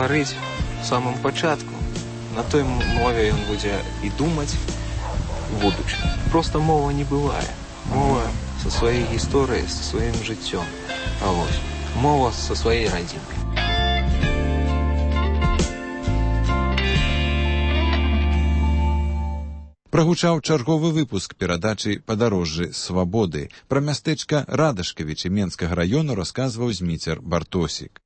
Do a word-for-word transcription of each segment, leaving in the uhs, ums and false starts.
гаварыць у самым пачатку, на той мове ён будзе і думаць будучи. Просто мова не бывае. Мова со своей гісторыяй, со сваім жыццём. А вось, мова со сваей радзінкай. Прагучаў чарговы выпуск перадачы «Падарожжы свабоды». Пра мястэчка Радашкавічы Менскага раёну расказваў Зміцер Бартосік.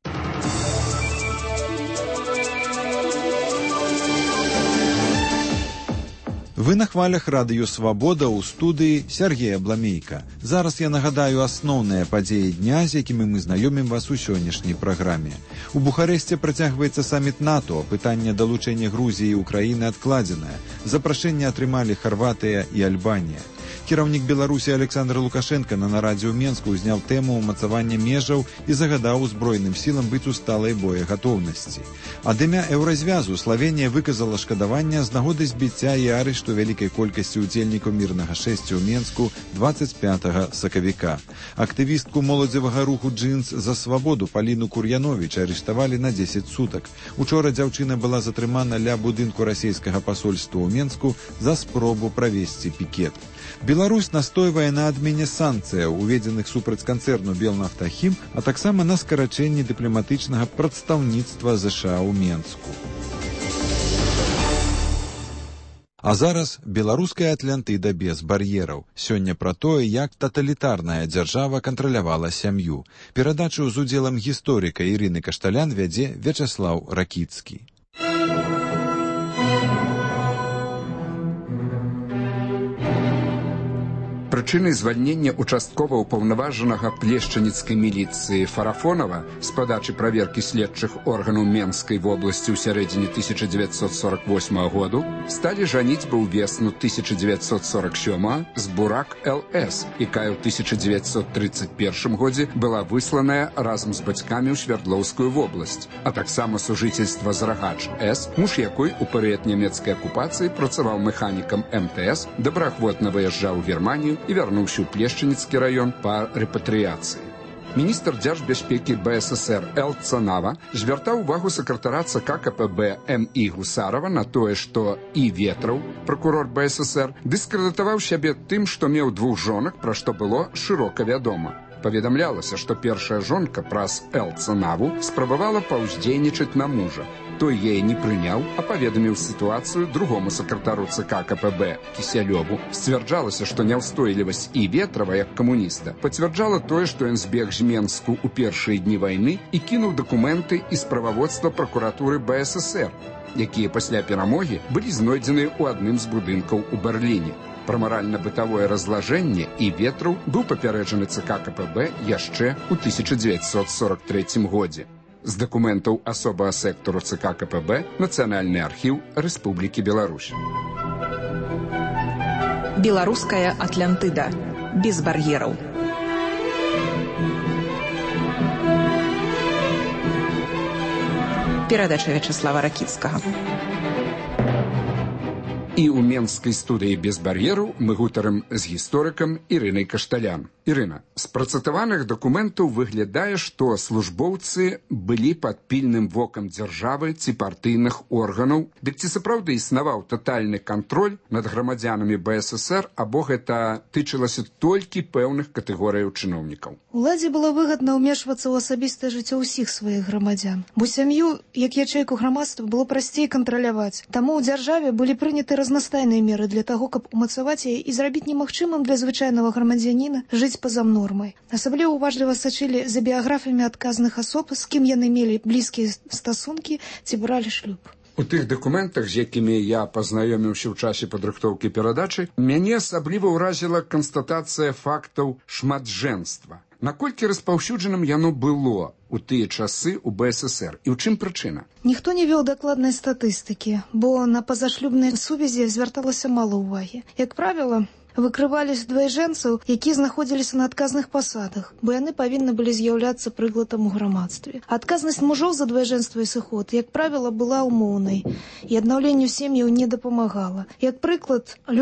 Вы на хвалях радыё «Свабода» ў студыі Сергея Бламейка. Зараз я нагадаю асноўныя падзеі дня, з якімі мы знаёмім вас у сённяшняй праграме. У Бухарэсце працягваецца саміт НАТО, пытанне далучэння Грузіі і Украіны адкладзенае. Запрашэнне атрымалі Харватыя і Альбанія. Кіраўнік Беларусі Александр Лукашенко на нарадзе ў Менску ўзняў тэму ўмацавання межаў і загадаў узброеным сілам быць у сталай боегатоўнасці. Ад імя еўразвязу Славенія выказала шкадаванне з нагоды збіцця і арышту вялікай колькасці удзельнікаў мірнага шэсця ў Менску дваццаць пятага сакавіка. Актывістку моладзевага руху «Джинс за свабоду» Паліну Кур'яновіч арыштавалі на дзесяць сутак. Учора дзяўчына была затрымана ля будынку расійскага пасольства ў Менску за спробу правесці пікет. Беларусь настойвае на адмене санкцыяў, уведзеных супраць канцэрну «Белнафтахім», а таксама на скарачэнні дыпламатычнага прадстаўніцтва ЗША ў Менску. А зараз беларуская Атлантыда без бар'ераў. Сёння пра тое, як таталітарная дзяржава кантралявала сям'ю. Перадачу з удзелам гісторыка Ірыны Кашталян вядзе Вячаслаў Ракіцкі. Прычынай звальнення участкова ўпаўнаважанага плешчаніцкай міліцыі Фарафонова з падачы праверкі следчых органаў Менскай вобласці ў сярэдзіне тысяча дзевяцьсот сорок восьмага году сталі жаніцьбы ў весну тысяча дзевяцьсот сорок сёмага з Бурак ЛС, якая ў тысяча дзевяцьсот трыццаць першым годзе была высланая разам з бацькамі ў Свярдлоўскую вобласць, а таксама сужыцельства з Рагач С, муж якой у перыяд нямецкай акупацыі працаваў механікам эм тэ эс, добраахвотна выязджаў у Германію і вярнуўся ў Плешчаніцкі раён па рэпатрыяцыі. Міністр дзяржбяспекі бэ эс эс эр Эл Цанава звяртаў увагу сакратара ЦК ка пэ бэ эм і Гусарова на тое, што І Ветраў, пракурор бэ эс эс эр, дыскрэдытаваў сябе тым, што меў двух жонак, пра што было шырока вядома. Паведамлялася, што першая жонка праз Эл Цанаву спрабавала паўздзейнічаць на мужа. Той яе не прыняў, а паведаміў сітуацыю другому сакратару ЦК ка пэ бэ Кісялёву. Сцвярджалася, што няўстойлівасць І Ветрава, як камуніста, пацвярджала тое, што ён збег з Менску ў першыя дні вайны і кінуў дакументы і справаводства пракуратуры бэ эс эс эр, якія пасля перамогі былі знойдзеныя ў адным з будынкаў у Берліне. Пра маральна-бытавое разлажэнне І Ветраў быў папярэджаны ЦК ка пэ бэ яшчэ ў тысяча дзевяцьсот сорок трэцім годзе. З дакументаў асобага сектару ЦК ка пэ бэ Нацыянальны архіў Рэспублікі Беларусь. Беларуская Атлантыда. Без бар'ераў. Перадача Вячаслава Ракіцкага. І ў менскай студыі без бар'ераў мы гутарым з гісторыкам Ірынай Кашталян. Ірына, з працытаваных дакументаў выглядае, што службоўцы былі пад пільным вокам дзяржавы ці партыйных органаў. Дык ці сапраўды існаваў татальны кантроль над грамадзянамі бэ эс эс эр, або гэта тычылася толькі пэўных катэгорыяў чыноўнікаў? Уладзе было выгадна ўмешвацца ў асабістае жыццё ўсіх сваіх грамадзян, бо сям'ю, як ячэйку грамадства, было прасцей кантраляваць. Таму ў дзяржаве былі прыняты разнастайныя меры для таго, каб умацаваць яе і зрабіць немагчымым для звычайнага грамадзяніна жыць па-за нормай. Асабліва уважліва сачылі за біяграфіямі адказных асоб, з кім яны мелі блізкія стасункі ці бралі шлюб. У тых дакументах, з якімі я пазнаёміўся ў часе падрыхтоўкі перадачы, мяне асабліва ўразіла канстатацыя фактаў шматжэнства. Наколькі распаўсюджаным яно было у тыя часы ў бэ эс эс эр і ў чым прычына? Ніхто не вёў дакладнай статыстыкі, бо на пазашлюбнай сувязі звярталася мала ўвагі. Як правіла, выкрывались двайжэнцаў, якія знаходзіліся на адказных пасадах, бо яны павінны былі з'яўляцца прыкладам у грамадстве. Адказнасць мужоў за двайжэнства і сыход, як правіла, была умоўнай, і аднаўленню сем'яў не дапамагала. Як прыклад, лёс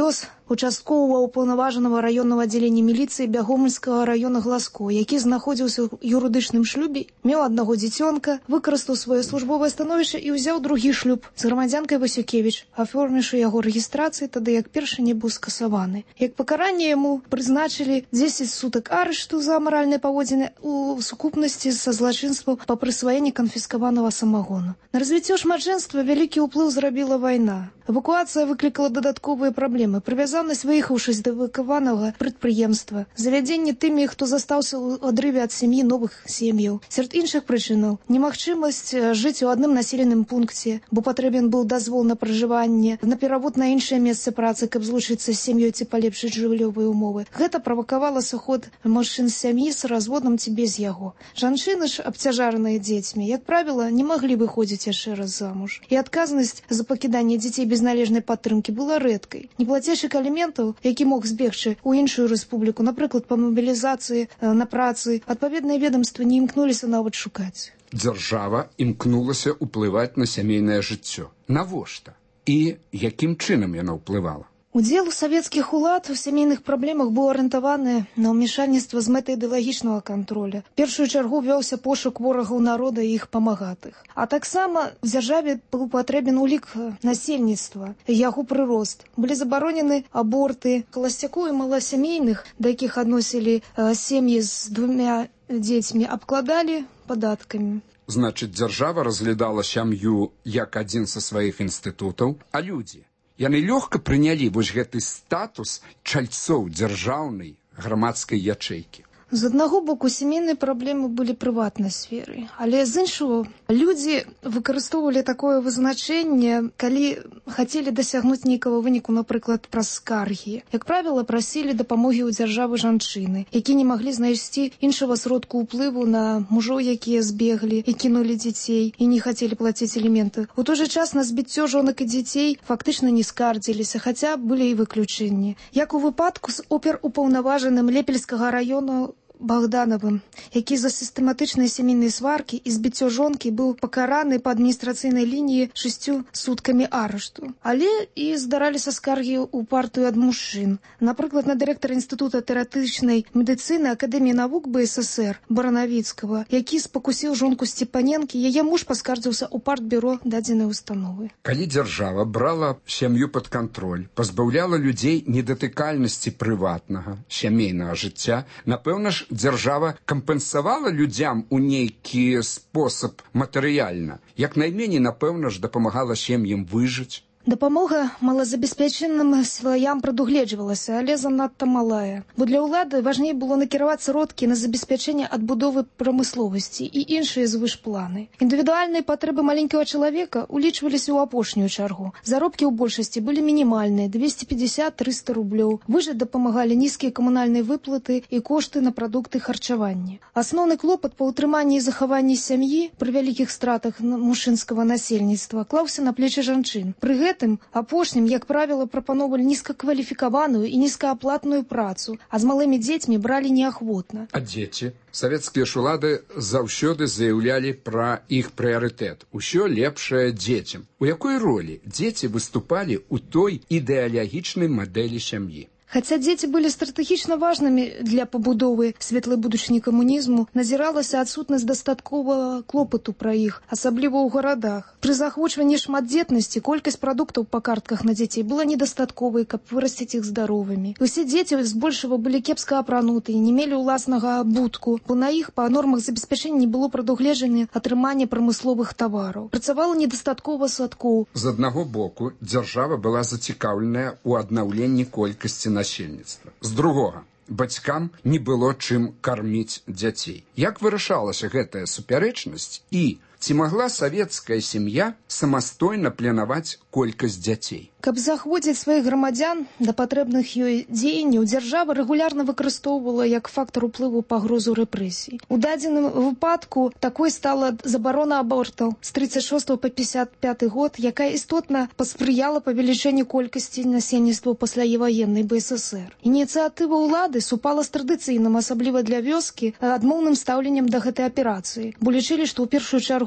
участкового уполнаважанага раённага аддзялення міліцыі Бягомельскага раёна Гласко, які знаходзіўся ў юрыдычным шлюбе, меў аднаго дзіцёнка, выкарыстаў сваё службовае становішча і ўзяў другі шлюб з грамадзянкай Васюкевіч, аформіўшы яго рэгістрацыі, тады як першы не быў скасаваны. Як пакаранне яму прызначылі дзесяць сутак арышту за амаральныя паводзіны у сукупнасці са злачынствам па прысваенні канфіскаванага самагону. На развіццё шматжэнства вялікі ўплыў зрабіла вайна. Эвакуацыя выклікала дадатковыя праблемы, прывязанасць выехаўшыся да эвакаванага прадпрыемства, завядзенне тымі, хто застаўся ў адрыве ад сям'і новых сем'яў. Сярод іншых прычынаў немагчымасць жыць у адным населеным пункце, бо патрэбен быў дазвол на пражыванне, на перавод на іншае месца працы, каб злучыцца з сям'ёй ці палепшыць жыллёвыя ўмовы. Гэта правакавала сыход мужчын з сям'і з разводам ці без яго. Жанчыны ж, абцяжараныя дзецьмі, як правіла, не маглі выходзіць яшчэ раз замуж. І адказнасць за пакіданне дзяцей без належнай падтрымкі была рэдкай. Неплацельшчык аліментаў, які мог збегчы ў іншую рэспубліку, напрыклад, па мабілізацыі, на працы, адпаведныя ведомствы не імкнуліся нават шукаць. Дзяржава імкнулася ўплываць на сямейнае жыццё. Навошта? І якім чынам яна ўплывала? Удзел савецкіх улад у сямейных праблемах быў арыентаваны на ўмешальніцтва з мэтай ідэалагічнага контроля. Першую чаргу вёўся пошук ворагаў народа і іх памагатых. А таксама в дзяржаве быў патрэбен улік насельніцтва, яго прырост. Былі забаронены аборты, халасцяку і маласямейных, да якіх адносілі сем'і з двумя дзецьмі, абкладалі падаткамі. Значыць, дзяржава разглядала сям'ю як адзін са сваіх інстытутаў, а людзі яны лёгка прынялі вось гэты статус чальцоў дзяржаўнай грамадскай ячэйкі. З аднаго боку, сямейныя праблемы былі прыватнай сферай, але з іншого, людзі выкарыстоўвалі такое вызначэнне, калі хацелі дасягнуць нейкага выніку, напрыклад, праз скаргі. Як правіла, прасілі дапамогі ў дзяржавы жанчыны, які не маглі знайсці іншага сродку ўплыву на мужоў, якія збеглі і кінулі дзяцей і не хацелі плаціць аліменты. У той жа час на збіццё жонак і дзяцей фактычна не скардзіліся, хаця былі і выключэнні. Як у выпадку з оперупаўнаважаным Лепельскага раёну Богдановым, які за сістэматычныя сямейныя сваркі і збіццё жонкі быў пакараны па адміністрацыйнай лініі шасцю суткамі арышту. Але і здараліся скаргі ў партыю ад мужчын. Напрыклад, на дырэктара інстытута тэарэтычнай медыцыны Акадэміі навук Бэ Эс Эс Эр Баранавіцкага, які спакусіў жонку Сцепаненкі, яе муж паскардзіўся ў партбюро дадзенай установы. Калі дзяржава брала сям'ю пад кантроль, пазбаўляла людзей недатыкальнасці прыватнага, сямейнага жыцця, напэўна ж, дзяржава кампенсавала людзям у нейкі спосаб матэрыяльна. Як найменей, напэўна ж, дапамагала сем'ям выжыць. Дапамога малазабеспечаным слаям прадугледжвалася, але занадта малая. Бо для ўлады важней было накіраваць сродкі на забеспячэнне адбудовы прамысловасці і іншыя звышпланы. Індывідуальныя патрэбы маленькага чалавека улічваліся ў апошнюю чаргу. Заробкі ў большасці былі мінімальныя – двести пятьдесят - триста рублёў. Выжыць дапамагалі нізкія камунальныя выплаты і кошты на прадукты харчавання. Асноўны клопат па ўтрыманні і захаванні сям'і пры вялікіх стратах мужчынскага насельніцтва клаўся на плечы жанчын. Пры гэтым апошнім, як правіла, прапаноўвалі нізкакваліфікаваную і нізкааплатную працу, а з малымі дзецьмі бралі неахвотна. А дзеці? Савецкія ж улады заўсёды заяўлялі пра іх прыярытэт. Усё лепшае дзецям. У якой ролі дзеці выступалі ў той ідэалагічнай мадэлі сям'і? Хаця дзеці былі стратэгічна важнымі для пабудовы светлай будучыні камунізму, назіралася адсутнасць дастатковага клопату пра іх, асабліва ў гарадах. Пры захвочванні шматдзетнасці колькасць прадуктаў па картках на дзяцей была недастатковай, каб вырасціць іх здаровымі. Усе дзеці збольшага былі кепска апранутыя, не мелі ўласнага абутку, бо на іх па нормах забеспячэння не было прадугледжання атрымання прамысловых тавараў. Працавала недастаткова садкоў. З аднаго боку, дзяржава была зацікаўленая ў аднаўленні колькасці насельніцтва. З другога, бацькам не было чым карміць дзяцей. Як вырашалася гэтая супярэчнасць і ці магла савецкая сям'я самастойна планаваць колькасць дзяцей? Каб захвоціць сваіх грамадзян да патрэбных ёй дзеянняў, дзяржава рэгулярна выкарыстоўвала як фактар уплыву пагрозу рэпрэсій. У дадзеным выпадку такой стала забарона абортаў з тридцать шостого па пятьдесят пятый год, якая істотна паспрыяла павелічэнню колькасці насельніцтва пасляваеннай Бэ Эс Эс Эр. Ініцыятыва ўлады супала з традыцыйным, асабліва для вёскі, адмоўным стаўленнем да гэтай аперацыі, бо лічылі, што ў першую чаргу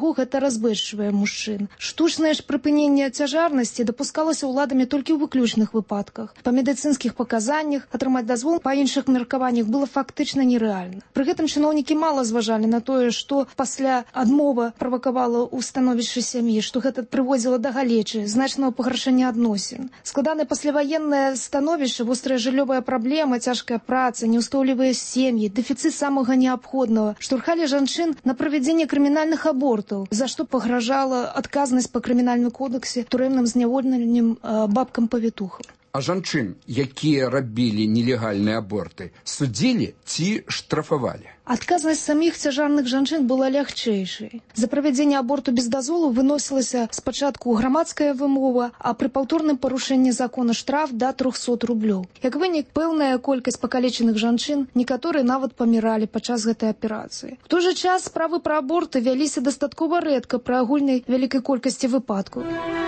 чаргу гэта разбэшчвае мужчын. Штучнае ж прыпыненне цяжарнасці дапускалася ўладамі толькі ў выключных выпадках. Па медыцынскіх паказаннях атрымаць дазвол па іншых меркаваннях было фактычна нерэальна. Пры гэтым чыноўнікі мала зважалі на тое, што пасля адмова правакавала ў становішчы сям'і, што гэта прыводзіла да галечы, значнага пагаршэння адносін. Складанае пасляваеннае становішча, вострая жыллёвая праблема, цяжкая праца, неўстойлівыя сем'і, дэфіцыт самага неабходнага штурхалі жанчын на правядзенне крымінальных абортаў, за што пагражала адказнасць па крымінальным кодексе турэмным зняволеннем бабкам-павітухам. А жанчын, якія рабілі нелегальныя аборты, судзілі ці штрафавалі? Адказнасць саміх цяжарных жанчын была лягчэйшай. За правядзенне аборту без дазволу выносілася спачатку грамадская вымова, а пры паўторным парушэнні закона штраф да трохсот рублёў. Як вынік, пэўная колькасць пакалечаных жанчын, некаторыя нават паміралі падчас гэтай аперацыі. У той жа час справы пра аборты вяліся дастаткова рэдка пры агульнай вялікай колькасці выпадкаў.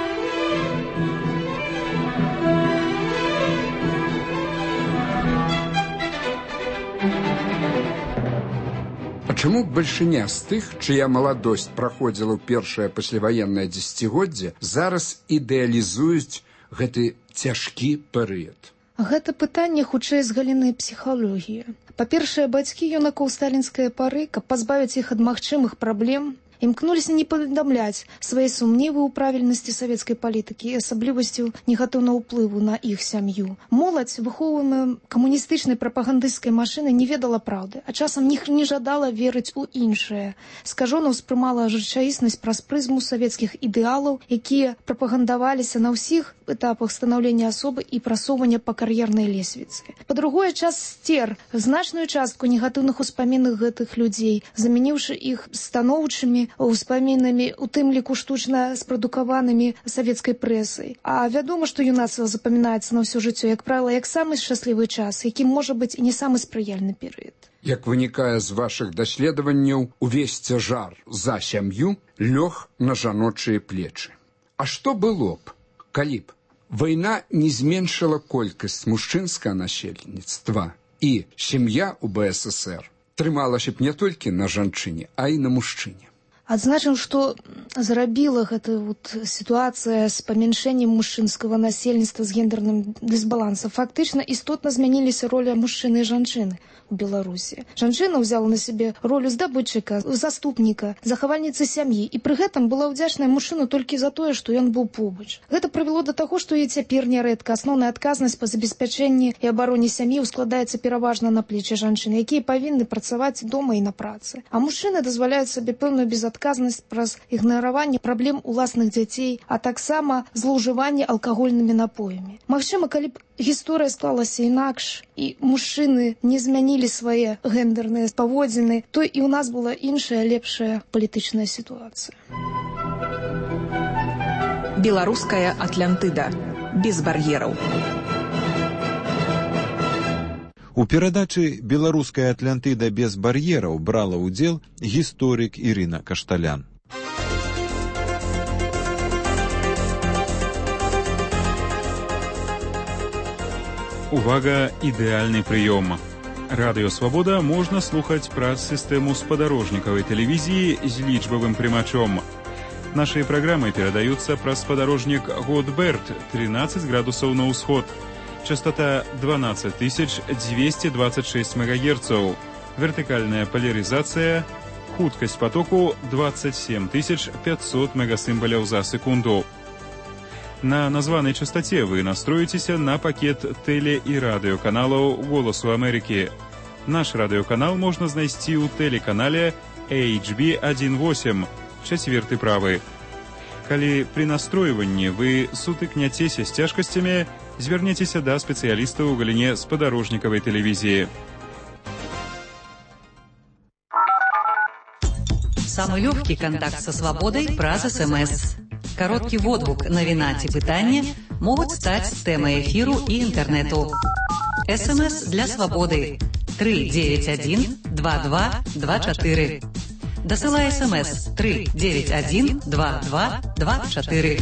Чаму бальшыня з тых, чыя маладосць праходзіла ў першае пасляваеннае дзесяцігоддзе, зараз ідэалізуюць гэты цяжкі перыяд? Гэта пытанне хутчэй з галіны псіхалогіі. Па-першае, бацькі юнакоў сталінскай пары, каб пазбавіць іх ад магчымых праблем, імкнуліся не паведамляць свае сумневы ў правільнасці савецкай палітыкі і асаблівасцю негатыўнага ўплыву на іх сям'ю. Моладзь, выхоўваемая камуністычнай прапагандысцкай машынай, не ведала праўды, а часам ні не жадала верыць у іншае. Скажона ўспрымала рэчаіснасць праз прызму савецкіх ідэалаў, якія прапагандаваліся на ўсіх этапах станаўлення асобы і прасоўвання па кар'ернай лесвіцы. Па-другое, час сцер значную частку негатыўных успамінах гэтых людзей, замяніўшы іх станоўчымі успамінамі, у тым ліку штучна спрадукаванымі савецкай прэсай. А вядома, што юнацтва запамінаецца на ўсё жыццё, як правіла, як самы шчаслівы час, якім можа быць і не самы спрыяльны перыяд. Як вынікае з вашых даследаванняў, увесь цяжар за сям'ю лёг на жаночыя плечы. А што было б, калі б вайна не зменшыла колькасць мужчынскага насельніцтва і сям'я ў бэ эс эс эр трымалася б не толькі на жанчыне, а і на мужчыне? Адзначым, што зрабіла гэта вот сітуацыя з памяншэннем мужчынскага насельніцтва з гендерным дысбалансам. Фактычна істотна змяніліся роля мужчыны і жанчыны у Беларусі. Жанчына ўзяла на сябе ролю здабытчыка, заступніка, захавальніцы сям'і, і пры гэтым была ўдзячная мужчыну толькі за тое, што ён быў побач. Гэта прывяло да таго, што і цяпер нярэдка асноўная адказнасць па забеспячэнні і абароне сям'і ускладаецца пераважна на плечы жанчын, якія павінны працаваць дома і на працы. А мужчыны дазваляюць сабе пэўную безадказнасць праз ігнараванне праблем уласных дзяцей, а таксама злоўжыванне алкагольнымі напоямі. Магчыма, калі б гісторыя склалася інакш, і мужчыны не змянілі свае гендерныя паводзіны, то і ў нас была іншая, лепшая палітычная сітуацыя. Беларуская Атлантыда. Без бар'ераў. У перадачы «Беларуская Атлантыда без бар'ераў» брала ўдзел гісторык Ірына Кашталян. Увага, ідэальны прыём. Радыё «Свабода» можна слухаць праз сістэму спадарожнікавай тэлевізіі з лічбавым прымачом. Нашыя праграмы перадаюцца праз спадарожнік Годберт, тринадцать градусаў на ўсход. Частота дванадцать тысяч двести двадцать шесть мегагерцаў. Вертыкальная поляризация. Хуткасць потоку двадцать семь тысяч пятьсот мегасімбаляў за секунду. На названай частоце вы настроіцеся на пакет тэле- і радыёканалаў «Голасу Амерыкі». Наш радыёканал можна знайсці ў тэлеканале эйч би один восемь, чацверты правы. Калі пры настройванні вы сутыкняцеся з цяжкасцямі, звярніцеся да спецыялістаў у галіне спадарожнікавай тэлевізіі. Самый легкий контакт со свободой праз СМС. Короткий водгук, навіна ці пытанне могуць стаць тэмай эфіру і інтэрнэту. СМС для свободы три девять один два два два четыре. Дасылай СМС три девять один два два два четыре.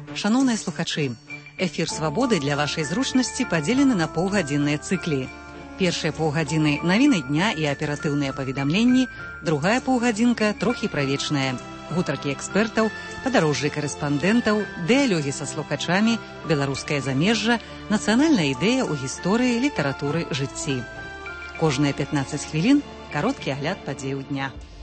Шановныя слухачы, эфір свабоды для вашай зручнасці падзелены на паўгадзінныя цыклі. Першыя паўгадзіны навіны дня і аператыўныя паведамленні, другая паўгадзінка трохі правечная. Гутаркі экспертаў, падарожжы карэспандэнтаў, дыялогі са слухачамі, беларускае замежжа, нацыянальная ідэя ў гісторыі, літаратуры, жыцці. Кожныя пятнаццаць хвілін кароткі агляд падзеяў дня.